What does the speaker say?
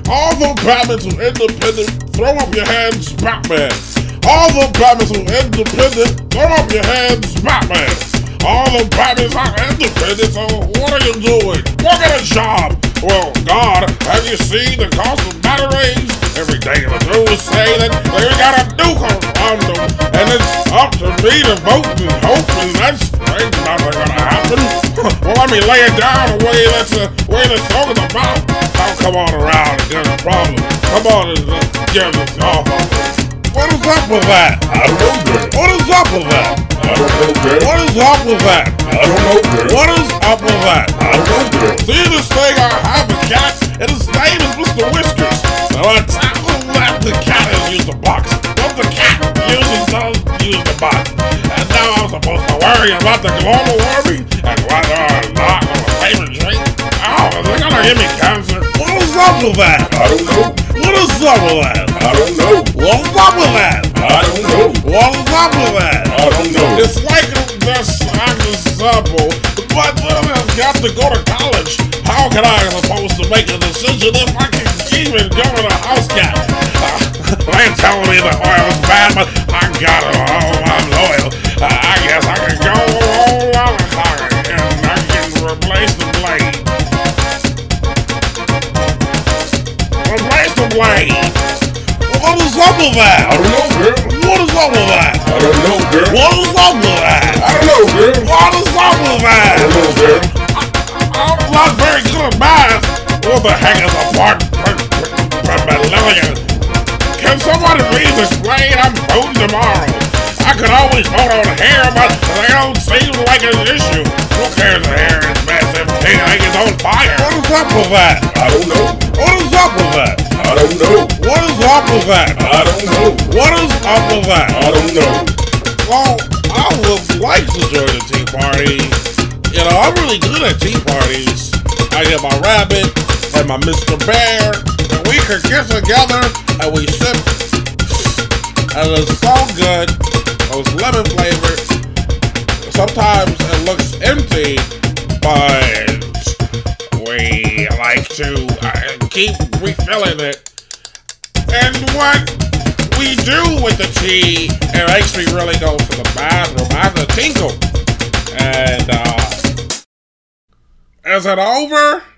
All the Batmans who independent, throw up your hands, Batman. All the Batmans who independent, throw up your hands, Batman. All the Batmans are independent, so what are you doing? Go get a job. Well, God, have you seen the cost of batteries? Every day the news say that they got a nuke on them, and it's up to me to vote and hope, and that's ain't nothing gonna happen. Well, let me lay it down the way the song is about. I'll come on around and get a problem. Come on and get this off. What is up with that? I don't know, man. What is up with that? I don't know, man. What is up with that? I don't know, man. What is up with that? I don't know, man. See this thing? I have a cat, and his name is Mr. Whiskers. So I tell him that the cat has used the box, but the cat doesn't use the box. And now I'm supposed to worry about the global warming and whether or not I'm a favorite drink. Oh, is they gonna give me cancer? What is up with that? I don't know. What is up with that? I don't know. What is up with that? I don't know. What is up with that? I don't know. It's like this example, but I've got to go to college. How can I supposed to make a decision if I can even go to the house cat? They ain't telling me the oil's bad, but I got it all. I'm loyal. I guess I can go all out higher and I can replace the blade. Replace the blade. What is up with that? I don't know, girl. What is up with that? I don't know, girl. What is up with that? I don't know, girl. What is up with that? I don't know, girl. I'm not very good at math. What the heck is a part per million? Can somebody please explain? I'm voting tomorrow. I could always vote on hair, but they don't seem like an issue. Who cares if hair is massive? Like it's on fire. What is up with that? I don't know. What is up with that? I don't know. What is up with that? I don't know. What is up with that? I don't know. Well, I would like to join the Tea Party. You know, I'm really good at tea parties. I get my rabbit and my Mr. Bear, and we can get together and we sip. And it's so good. Those lemon flavored. Sometimes it looks empty, but we like to keep refilling it. And what we do with the tea, it makes me really go to the bathroom. I have to tinkle. And, is it over?